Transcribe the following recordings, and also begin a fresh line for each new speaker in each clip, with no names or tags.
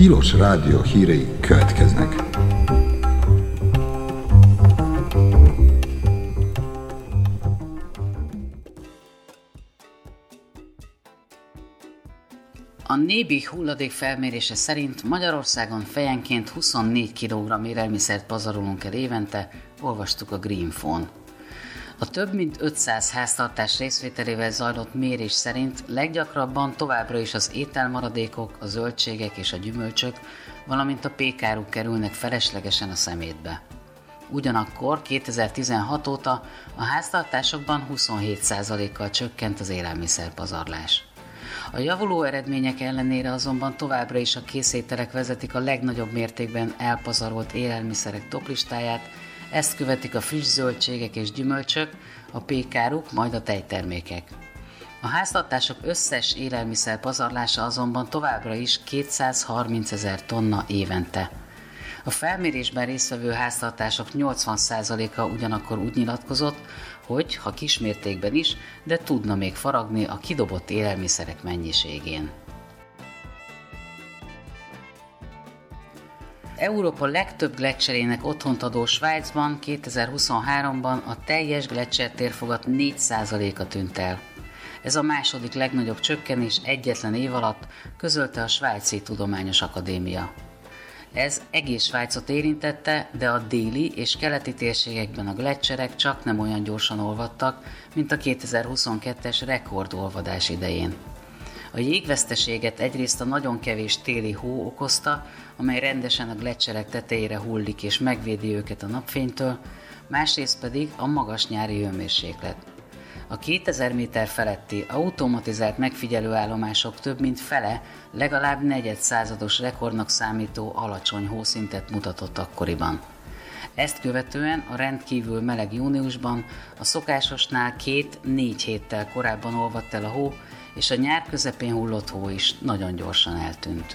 Tilos Rádió hírei következnek.
A NÉBI hulladék felmérése szerint Magyarországon fejenként 24 kg élelmiszert pazarolunk el évente, olvastuk a Greenfo-n. A több mint 500 háztartás részvételével zajlott mérés szerint leggyakrabban továbbra is az ételmaradékok, a zöldségek és a gyümölcsök, valamint a pékáruk kerülnek feleslegesen a szemétbe. Ugyanakkor 2016 óta a háztartásokban 27%-kal csökkent az élelmiszerpazarlás. A javuló eredmények ellenére azonban továbbra is a készételek vezetik a legnagyobb mértékben elpazarolt élelmiszerek toplistáját, ezt követik a friss zöldségek és gyümölcsök, a pékáruk, majd a tejtermékek. A háztartások összes élelmiszer pazarlása azonban továbbra is 230 000 tonna évente. A felmérésben résztvevő háztartások 80%-a ugyanakkor úgy nyilatkozott, hogy, ha kismértékben is, de tudna még faragni a kidobott élelmiszerek mennyiségén. Európa legtöbb gleccserének otthont adó Svájcban 2023-ban a teljes gleccsertérfogat 4%-a tűnt el. Ez a második legnagyobb csökkenés egyetlen év alatt, közölte a Svájci Tudományos Akadémia. Ez egész Svájcot érintette, de a déli és keleti térségekben a gleccserek csak nem olyan gyorsan olvadtak, mint a 2022-es rekordolvadás idején. A jégveszteséget egyrészt a nagyon kevés téli hó okozta, amely rendesen a gleccserek tetejére hullik és megvédi őket a napfénytől, másrészt pedig a magas nyári hőmérséklet. A 2000 méter feletti automatizált megfigyelőállomások több mint fele legalább negyedszázados rekordnak számító alacsony hószintet mutatott akkoriban. Ezt követően a rendkívül meleg júniusban a szokásosnál 2-4 héttel korábban olvadt el a hó, és a nyár közepén hullott hó is nagyon gyorsan eltűnt.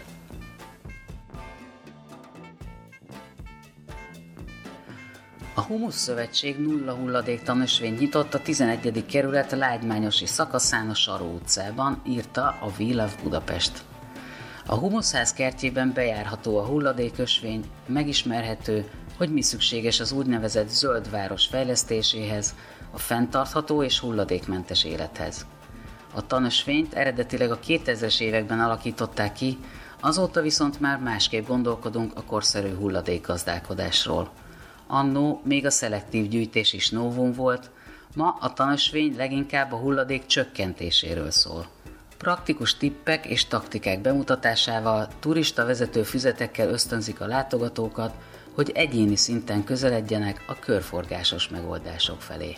A Humusz Szövetség nulla hulladék tanösvényt nyitott a 11. kerület Lágymányosi szakaszán a Saró utcában, írta a We Love Budapest. A Humuszház kertjében bejárható a hulladékösvény, megismerhető, hogy mi szükséges az úgynevezett zöld város fejlesztéséhez, a fenntartható és hulladékmentes élethez. A tanösvényt eredetileg a 2000-es években alakították ki, azóta viszont már másképp gondolkodunk a korszerű hulladékgazdálkodásról. Annó még a szelektív gyűjtés is novum volt, ma a tanösvény leginkább a hulladék csökkentéséről szól. Praktikus tippek és taktikák bemutatásával, turista vezető füzetekkel ösztönzik a látogatókat, hogy egyéni szinten közeledjenek a körforgásos megoldások felé.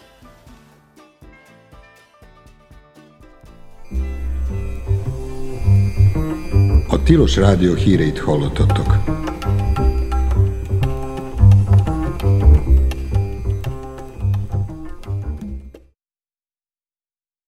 A Tilos Rádió híreit hallottatok.